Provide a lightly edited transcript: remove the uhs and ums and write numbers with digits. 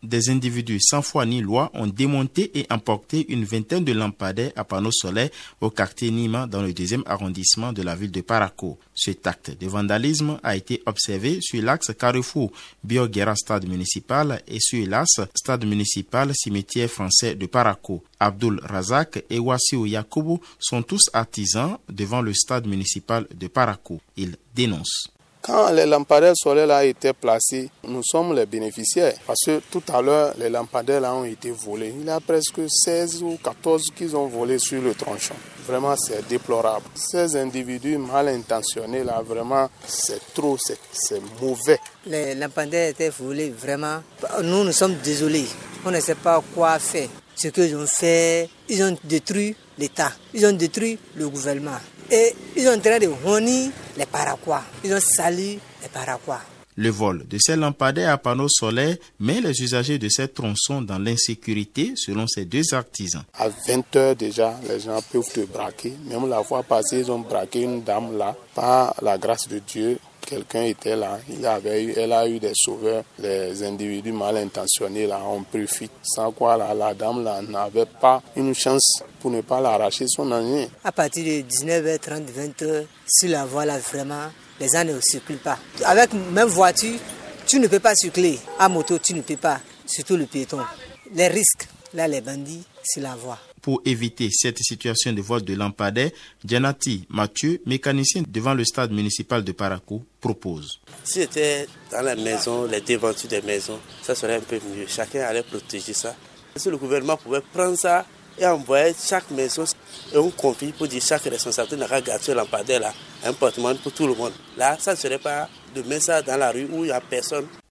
des individus sans foi ni loi ont démonté et emporté une vingtaine de lampadaires à panneaux solaires au quartier Nima dans le 2e arrondissement de la ville de Parakou. Cet acte de vandalisme a été observé sur l'axe Carrefour Bioguera Stade municipal et sur l'axe Stade municipal Cimetière français de Parakou. Abdul Razak et Wassiou Yakoubou sont tous artisans devant le stade municipal de Parakou. Ils dénoncent. Quand les lampadaires solaires là étaient placés, nous sommes les bénéficiaires. Parce que tout à l'heure, les lampadaires là ont été volés. Il y a presque 16 ou 14 qu'ils ont volés sur le tronçon. Vraiment, c'est déplorable. Ces individus mal intentionnés là, vraiment, c'est trop, c'est mauvais. Les lampadaires étaient volés, vraiment. Nous sommes désolés. On ne sait pas quoi faire. Ce qu'ils ont fait, ils ont détruit l'État. Ils ont détruit le gouvernement. Et ils sont en train de honir les Paraquois. Ils ont sali les Paraquois. Le vol de ces lampadaires à panneaux solaires met les usagers de ces tronçons dans l'insécurité, selon ces deux artisans. À 20h déjà, les gens peuvent te braquer. Même la fois passée, ils ont braqué une dame là. Par la grâce de Dieu, quelqu'un était là. Elle a eu des sauveurs. Les individus mal intentionnés là ont pris fuite. Sans quoi la dame là n'avait pas une chance pour ne pas l'arracher son engin. À partir de 19h30, 20h, sur la voie là, vraiment, les gens ne circulent pas. Avec même voiture, tu ne peux pas circuler. À moto, tu ne peux pas. Surtout le piéton. Les risques, là, les bandits, sur la voie. Pour éviter cette situation de vol de lampadaires, Janati Mathieu, mécanicien devant le stade municipal de Parakou, propose. Si c'était dans la maison, les devantures des maisons, ça serait un peu mieux. Chacun allait protéger ça. Si le gouvernement pouvait prendre ça et envoyer chaque maison et on confie pour dire chaque responsabilité n'a qu'à garder ce lampadaire là, un portement pour tout le monde. Là, ça ne serait pas de mettre ça dans la rue où il n'y a personne.